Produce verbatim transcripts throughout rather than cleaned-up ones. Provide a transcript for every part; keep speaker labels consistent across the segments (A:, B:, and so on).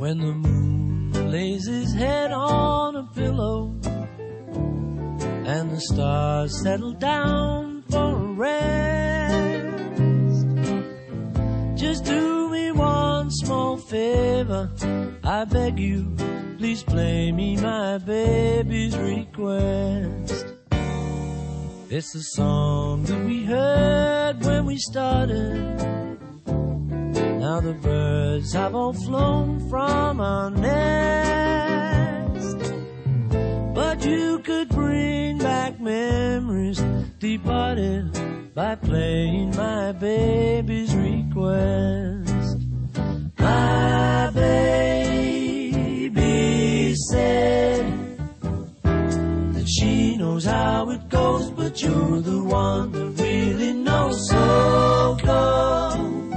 A: when the moon lays his head on a pillow and the stars settle down for a rest. Just do me one small favor, I beg you, please play me my baby's request. It's the song that we heard when we started. Now the birds have all flown from our nest, but you could bring back memories departed by playing my baby's request. My baby said that she knows how it goes, but you're the one that really knows. So go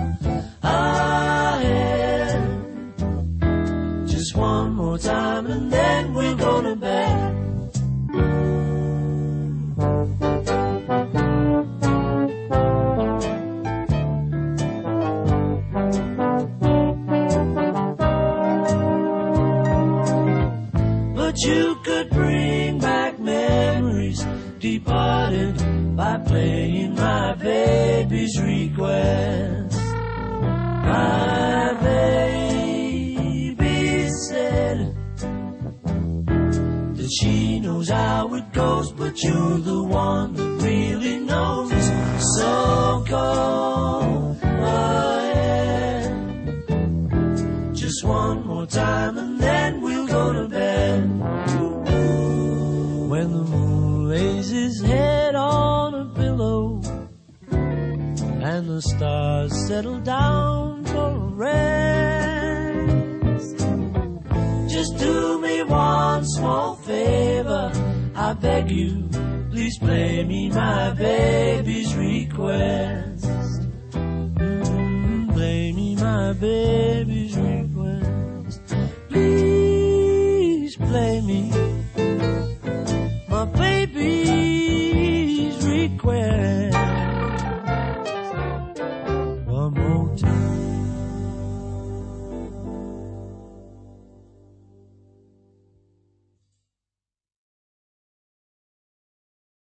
A: ahead, just one more time and then we'll go to bed. But you could bring back memories departed by playing my baby's request. My baby said that she knows how it goes, but you're the one that really knows. So go ahead, just one more time and then we'll go to bed. When the moon lays his head on a pillow and the stars settle down for a rest, just do me one small favor, I beg you, please play me my baby's request. Mm, play me my baby's request.